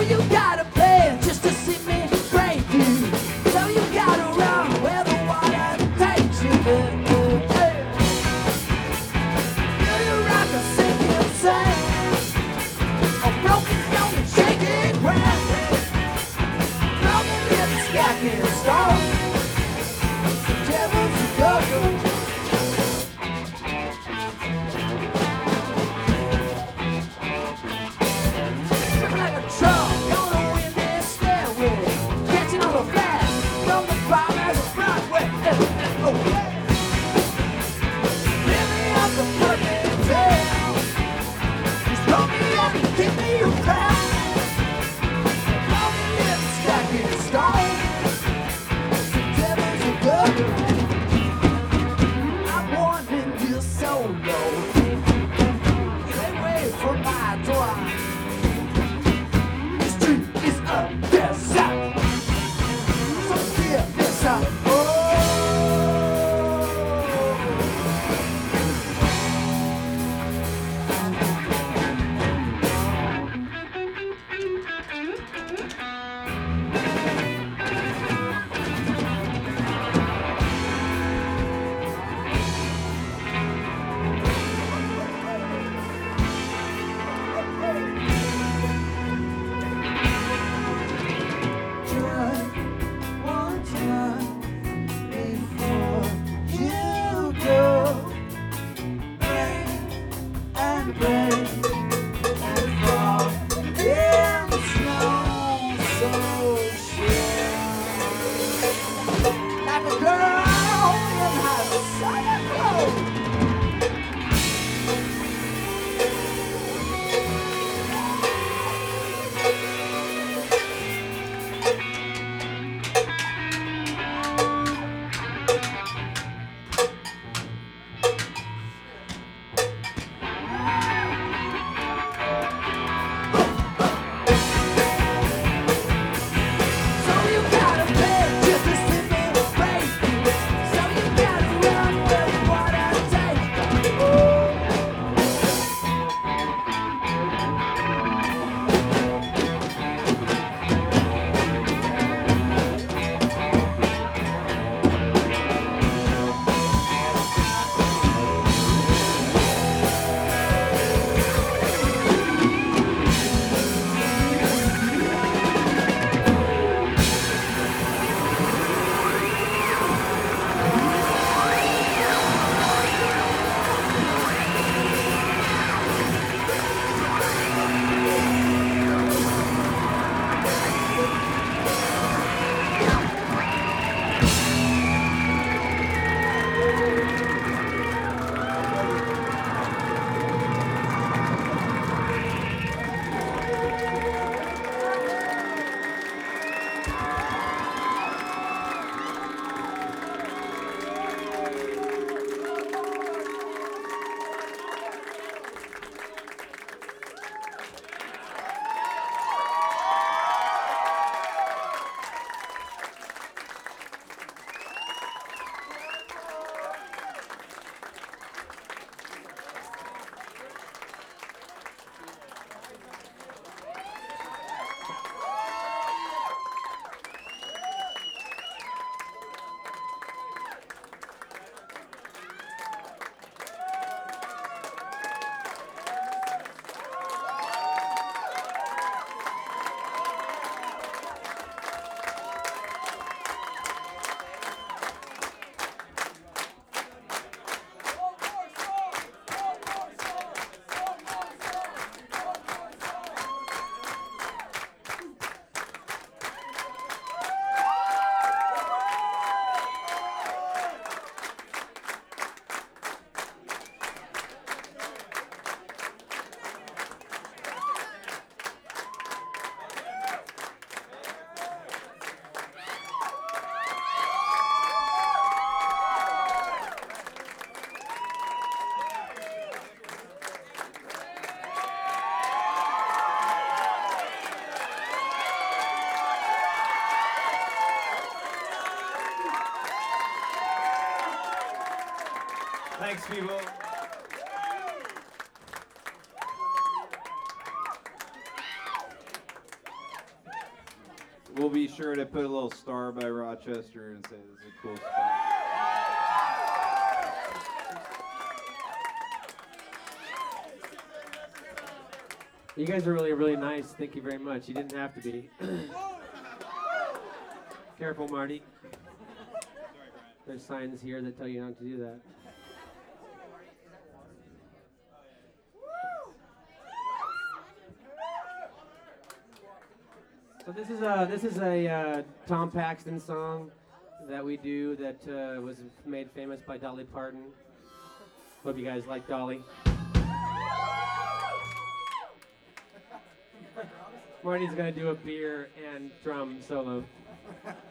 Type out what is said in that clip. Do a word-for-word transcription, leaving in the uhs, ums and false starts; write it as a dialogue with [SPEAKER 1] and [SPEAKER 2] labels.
[SPEAKER 1] you gotta pay just to see me break you. So you gotta run where the water takes you. Do you rock or sing and sing? Or broken stone and shaking ground? Broken lips, stacking stone. The devil's a go-go. Like a truck on a windy stairway, catching all the flash from the bottom of Broadway. Oh yeah, living up the perfect tale. Just roll me up and give me your crown. Broken lips, stacking stone. The devil's a go-go. I'm wanting you so low. You ain't away from my door. Is up, yes, up. So here, yes, up. Oh. One time before you go, rain and rain and fall in snow so sure. Like a girl in high summer clothes. So you gotta pay just to see me break you. So you gotta run where the water takes you.
[SPEAKER 2] Thanks, people. we'll be sure to put a little star by Rochester and say this is a cool spot.
[SPEAKER 3] You guys are really, really nice. Thank you very much. You didn't have to be. Careful, Marty. There's signs here that tell you not to do that. So this is a this is a uh, Tom Paxton song that we do that uh, was made famous by Dolly Parton. Hope you guys like Dolly. Marty's gonna do a beer and drum solo.